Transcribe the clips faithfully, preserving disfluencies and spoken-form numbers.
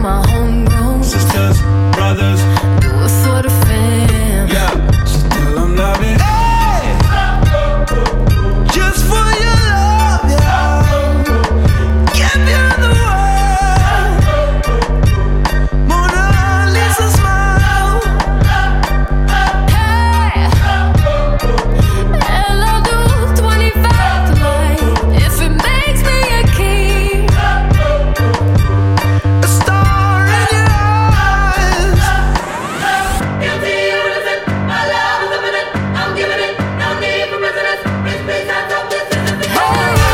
my homegrown sisters, brothers, do it for the fam. Yeah, so tell them love it. Hey! Just for your love, yeah. Give you the world. Mona Lisa smile. Hey, and I'll do twenty-five tonight if it makes me a king. A star in your eyes. Guilty, innocent, my love is imminent. I'm giving it, no need for resonance. This place I talk, this is the Hey,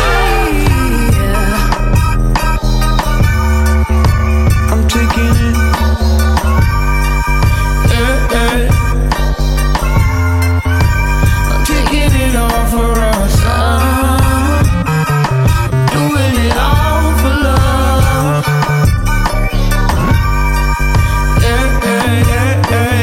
I'm taking it. Eh, eh. I'm taking it all for us. I'm doing it all for love. Eh, eh, eh, eh.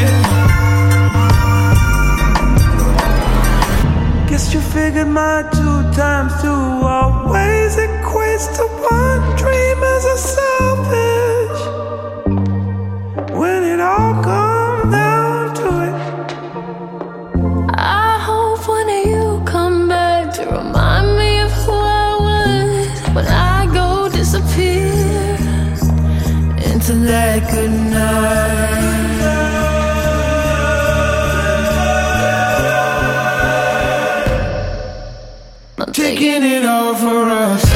Guess you figured my two times two always equates to one. Dreamers are selfish when it all comes down to it. I hope one of you come back to remind me of who I was when I go disappear into that good night. I'm Taking it all for us.